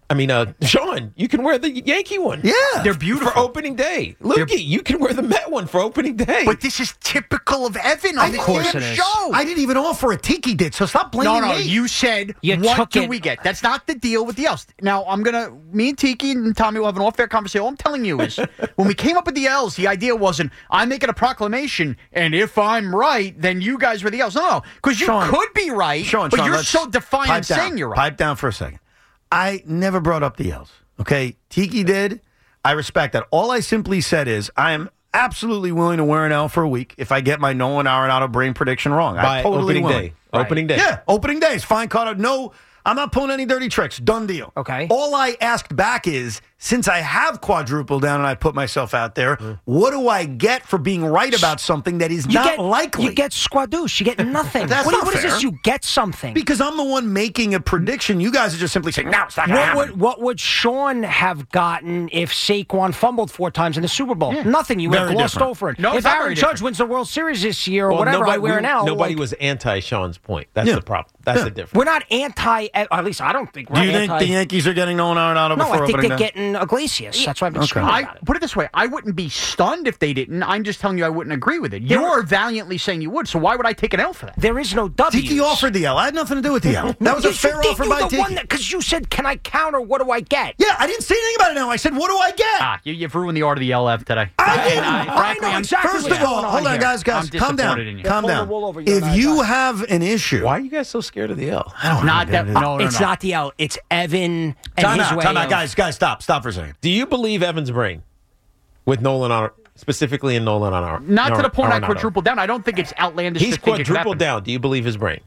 I mean, Sean, you can wear the Yankee one. Yeah. They're beautiful. For opening day. Lukey, you can wear the Met one for opening day. But this is typical of Evan on the damn show. I didn't even offer it. Tiki did, so stop blaming me. No, you said, what do we get? That's not the deal with the L's. Now, me and Tiki and Tommy will have an off-air conversation. All I'm telling you is, when we came up with the L's, the idea wasn't, I'm making a proclamation, and if I'm right, then you guys were the L's. No, because you could be right, but you're so defiant saying you're right. Pipe down for a second. I never brought up the L's. Okay? Tiki did. I respect that. All I simply said is I am absolutely willing to wear an L for a week if I get my Nolan Arenado brain prediction wrong. By I'm totally opening willing. day. Right. Opening day. Yeah, opening day is fine. Caught up. No, I'm not pulling any dirty tricks. Done deal. Okay. All I asked back is, since I have quadrupled down and I put myself out there, what do I get for being right about something that is not likely? You get squadouche. You get nothing. That's not What is fair. this? You get something. Because I'm the one making a prediction. You guys are just simply saying, no, it's not going to happen. What would Sean have gotten if Saquon fumbled 4 times in the Super Bowl? Nothing. You would have Very glossed different. over it. No, if it's not Aaron very Judge different. wins the World Series this year or whatever, I wear an L. Nobody was anti-Sean's point. That's the problem. That's the difference. We're not anti, at least I don't think we're Do you anti. think the Yankees are getting Nolan Arenado before No, I think opening they're day? getting Iglesias. That's why I've been screaming about it. Put it this way, I wouldn't be stunned if they didn't. I'm just telling you I wouldn't agree with it. You're valiantly saying you would, so why would I take an L for that? There is no W. Tiki offered the L. I had nothing to do with the L. That was a fair offer by Tiki. Because you said, can I counter? What do I get? Yeah, I didn't say anything about it now. I said, what do I get? You've ruined the art of the LF today. I didn't. I know exactly First what's of all, going on hold on, here. guys, I'm calm down. disappointed in you. Calm Pull the down. wool over your If eyes. you have an issue, Why are you guys so scared of the L? I don't Not that. No, It's not the L. It's Evan and Time his out, way time out, of- guys, stop for a second. Do you believe Evan's brain with Nolan on specifically in Nolan on Not to the point I Arenado? quadrupled down. I don't think it's outlandish. He's to think it could quadrupled happen. down. Do you believe his brain?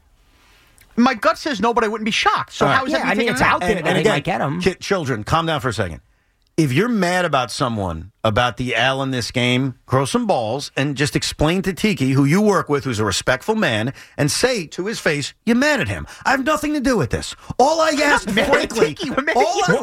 My gut says no, but I wouldn't be shocked. So how is that? it's out there And that they again, might get him. Children, calm down for a second. If you're mad about someone, about the L in this game, grow some balls and just explain to Tiki, who you work with, who's a respectful man, and say to his face, you're mad at him. I have nothing to do with this. All I asked, frankly, Tiki offered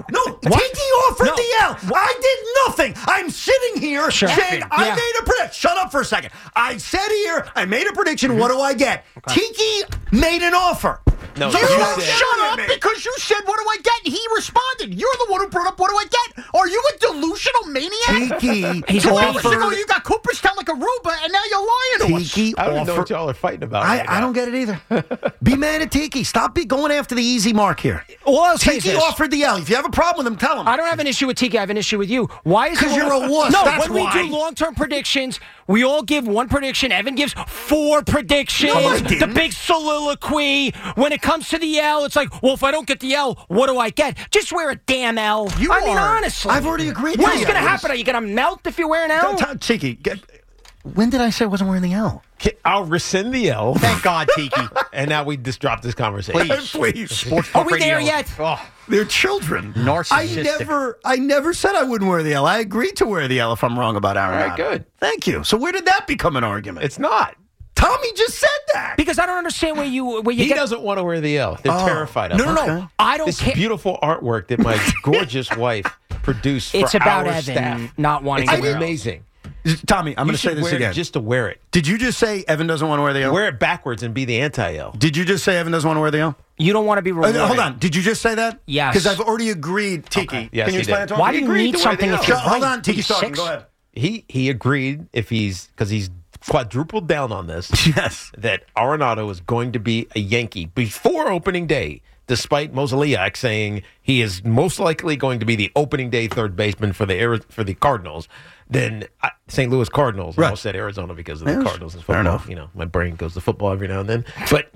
the L. I did nothing. I'm sitting here saying I made a prediction. Shut up for a second. I said here, I made a prediction. What do I get? Tiki made an offer. No, You you don't said- shut up because you said, what do I get? And he responded. You're the one who brought up, what do I get? Are you a delusional maniac? Tiki He's 2 a hours baby. ago, you got Cooperstown like a Aruba, and now you're lying to us. Tiki I don't even know what offered. y'all are fighting about. I don't get it either. Be mad at Tiki. Stop going after the easy mark here. All I'll say is Tiki this. offered the L. If you have a problem with him, tell him. I don't have an issue with Tiki. I have an issue with you. Why is it? 'Cause you're a wuss, No, that's when why. we do long-term predictions, we all give one prediction. Evan gives 4 predictions. No, I the didn't. big soliloquy. When it comes to the L, it's like, well, if I don't get the L, what do I get? Just wear a damn L. I mean, honestly. I've already agreed. What is going to happen? Are you going to melt if you wear an L? Tiki, when did I say I wasn't wearing the L? I'll rescind the L. Thank God, Tiki. And now we just dropped this conversation. Please. Sports Are Talk we there Radio. yet? Oh, They're children. Narcissistic. I never said I wouldn't wear the L. I agreed to wear the L if I'm wrong about Arenado. All right, good. Thank you. So where did that become an argument? It's not. Tommy just said that. Because I don't understand where you He get. doesn't want to wear the L. They're terrified of No, it. no, no. I don't This care. beautiful artwork that my gorgeous wife produced for It's about our Evan staff. not wanting It's to wear it. amazing. Tommy, I'm going to say this wear again. it just to wear it. Did you just say Evan doesn't want to wear the L? Wear it backwards and be the anti-L. Did you just say Evan doesn't want to wear the L? You don't want to be rewarded. Hold on. Did you just say that? Yes. Because I've already agreed, Tiki. Yes, Can you he explain did. it to him? Why do you agreed need to wear something the if L. you're Hold right? on. Tiki's talking. 6? Go ahead. He agreed because he's quadrupled down on this. Yes. That Arenado is going to be a Yankee before opening day, despite Mozeliak saying he is most likely going to be the opening day third baseman for the Cardinals. Then St. Louis Cardinals. I almost said Arizona because of the Cardinals and football. Fair enough. You know, my brain goes to football every now and then. But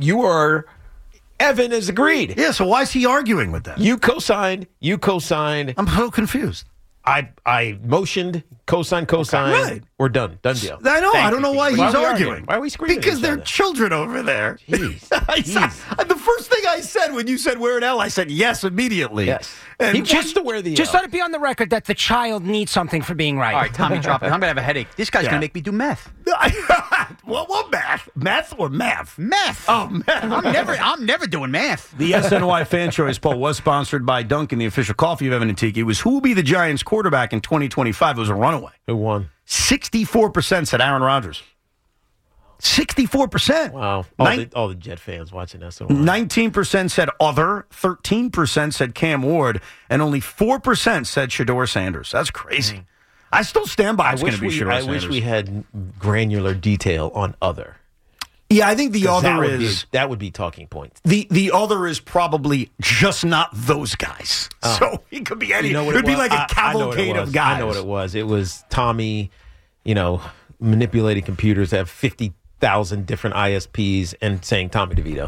Evan has agreed. Yeah, so why is he arguing with that? You co-signed. I'm so confused. I motioned, co-signed. Right. We're done. Done deal. I know. Thank I don't you, know why Tiki. he's are we arguing. Why are we screaming? at Because each they're other? children over there. Jeez. The first thing I said when you said wear an L, I said yes immediately. Yes. And He wants to wear the Just L. let it be on the record that the child needs something for being right. All right, Tommy, drop it. I'm going to have a headache. This guy's going to make me do meth. what math? Meth or math? Meth. Oh, math. I'm never doing math. The SNY Fan Choice poll was sponsored by Dunkin', the official coffee of Evan and Tiki. It was who will be the Giants quarterback in 2025. It was a runaway. Who won? 64% said Aaron Rodgers. 64%. Wow. All the Jet fans watching us. 19% said other, 13% said Cam Ward, and only 4% said Shedeur Sanders. That's crazy. I still stand by it's going to be Shedeur Sanders. I wish we had granular detail on other. Yeah, I think the other that would be talking points. The other is probably just not those guys. So it could be any. It would be like a cavalcade of guys. I know what it was. It was Tommy, manipulating computers that have 50,000 different ISPs and saying Tommy DeVito.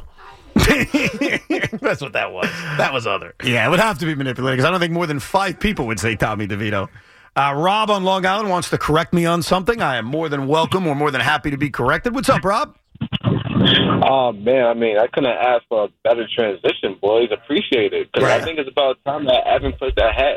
That's what that was. That was other. Yeah, it would have to be manipulated because I don't think more than 5 people would say Tommy DeVito. Rob on Long Island wants to correct me on something. I am more than welcome or more than happy to be corrected. What's up, Rob? Oh, man, I couldn't ask for a better transition, boys. Appreciate it. Because I think it's about time that Evan put that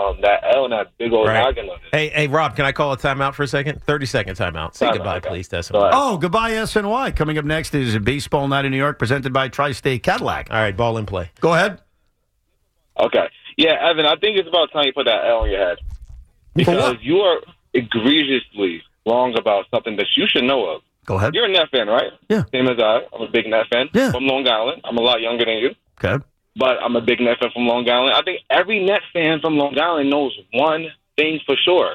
L in that big old noggin on it. Hey, Rob, can I call a timeout for a second? 30-second timeout. Say goodbye, please, to SNY. Oh, goodbye, SNY. Coming up next is a Baseball Night in New York presented by Tri-State Cadillac. All right, ball in play. Go ahead. Okay. Yeah, Evan, I think it's about time you put that L on your head. Because you are egregiously wrong about something that you should know of. Go ahead. You're a Net fan, right? Yeah. Same as I. I'm a big Net fan. Yeah. From Long Island. I'm a lot younger than you. Okay. But I'm a big Net fan from Long Island. I think every Net fan from Long Island knows one thing for sure.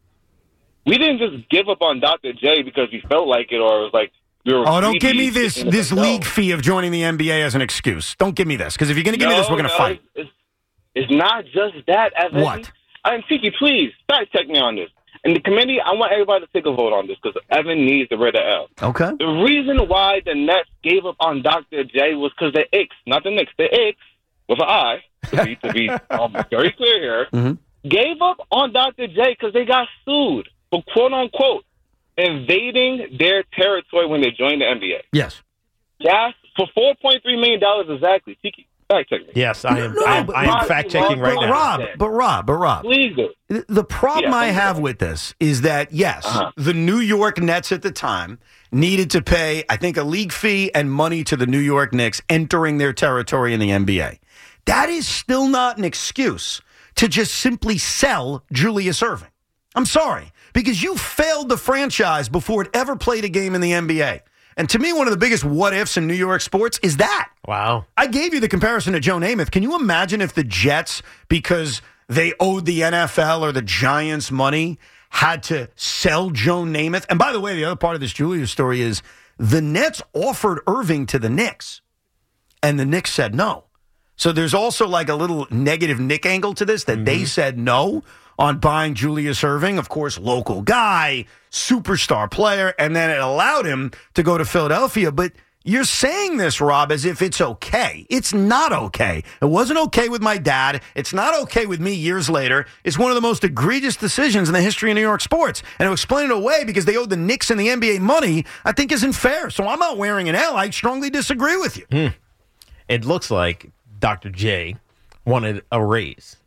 We didn't just give up on Dr. J because we felt like it or it was like we were. Oh, don't give me this league fee of joining the NBA as an excuse. Don't give me this. Because if you're going to give me this, we're going to fight. It's not just that, Evan. What? Tiki, please, fact check me on this. In the committee, I want everybody to take a vote on this because Evan needs to rid of L. Okay. The reason why the Nets gave up on Dr. J was because the Icks, not the Knicks, the Icks, with an I, to be very clear here, gave up on Dr. J because they got sued for, quote-unquote, invading their territory when they joined the NBA. Yes. Yes, for $4.3 million exactly. Tiki, fact check me. Yes, I am fact checking right now. But Rob. Please do. The problem I have with this is that, yes, the New York Nets at the time needed to pay, I think, a league fee and money to the New York Knicks entering their territory in the NBA. That is still not an excuse to just simply sell Julius Erving. I'm sorry, because you failed the franchise before it ever played a game in the NBA. And to me, one of the biggest what-ifs in New York sports is that. Wow. I gave you the comparison to Joe Namath. Can you imagine if the Jets, because they owed the NFL or the Giants money, had to sell Joe Namath? And by the way, the other part of this Julius story is the Nets offered Irving to the Knicks, and the Knicks said no. So there's also like a little negative Knick angle to this, that they said no on buying Julius Erving, of course, local guy, superstar player, and then it allowed him to go to Philadelphia. But you're saying this, Rob, as if it's okay. It's not okay. It wasn't okay with my dad. It's not okay with me years later. It's one of the most egregious decisions in the history of New York sports. And to explain it away because they owed the Knicks and the NBA money, I think isn't fair. So I'm not wearing an L. I strongly disagree with you. It looks like Dr. J wanted a raise.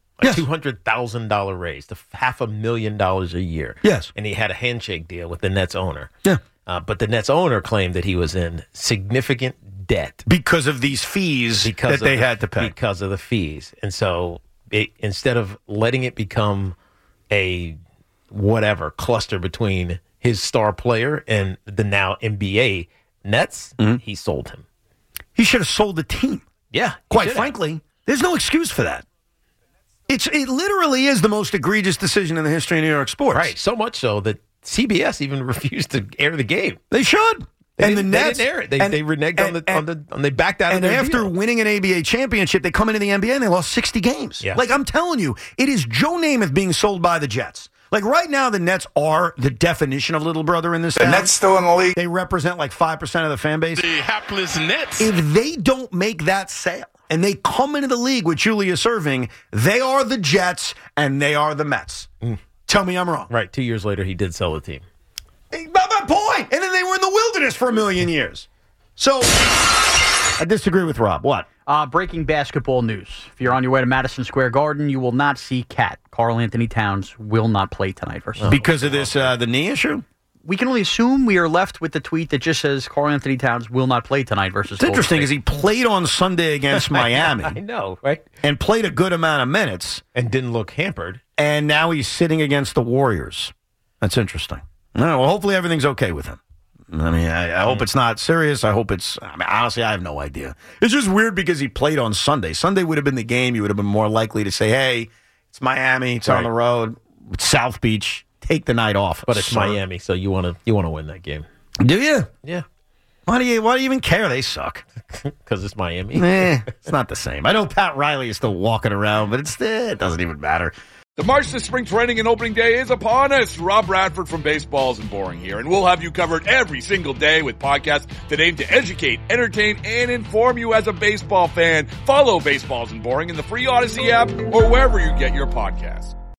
$200,000 raise to $500,000 a year. Yes. And he had a handshake deal with the Nets owner. Yeah. But the Nets owner claimed that he was in significant debt. Because of these fees that they had to pay. Because of the fees. And so instead of letting it become a cluster between his star player and the now NBA Nets, he sold him. He should have sold the team. Yeah. Quite frankly, there's no excuse for that. It literally is the most egregious decision in the history of New York sports. Right. So much so that CBS even refused to air the game. They should. The Nets didn't air it. They reneged they backed out. And of their after deal. winning an ABA championship, they come into the NBA and they lost 60 games. Yeah. Like I'm telling you, it is Joe Namath being sold by the Jets. Like right now, the Nets are the definition of little brother in this town. The Nets still in the league. They represent like 5% of the fan base. The hapless Nets. If they don't make that sale and they come into the league with Julius Erving, they are the Jets and they are the Mets. Tell me I'm wrong. Right. 2 years later, he did sell the team. About my point. And then they were in the wilderness for a million years. So I disagree with Rob. What? Breaking basketball news. If you're on your way to Madison Square Garden, you will not see Cat. Karl Anthony Towns will not play tonight versus because of this the knee issue? We can only assume. We are left with the tweet that just says Karl Anthony Towns will not play tonight versus It's interesting because he played on Sunday against Miami. I know, right? And played a good amount of minutes. And didn't look hampered. And now he's sitting against the Warriors. That's interesting. All right, well, hopefully everything's okay with him. I mean, I hope it's not serious. I hope it's, I mean, honestly, I have no idea. It's just weird because he played on Sunday. Sunday would have been the game. You would have been more likely to say, hey, it's Miami. It's on the road. It's South Beach. Take the night off. But it's Miami, so you want to win that game. Do you? Yeah. Why do you even care? They suck. Because it's Miami. It's not the same. I know Pat Riley is still walking around, but it doesn't even matter. The march to spring training and opening day is upon us. Rob Bradford from Baseballs and Boring here, and we'll have you covered every single day with podcasts that aim to educate, entertain, and inform you as a baseball fan. Follow Baseballs and Boring in the free Odyssey app or wherever you get your podcasts.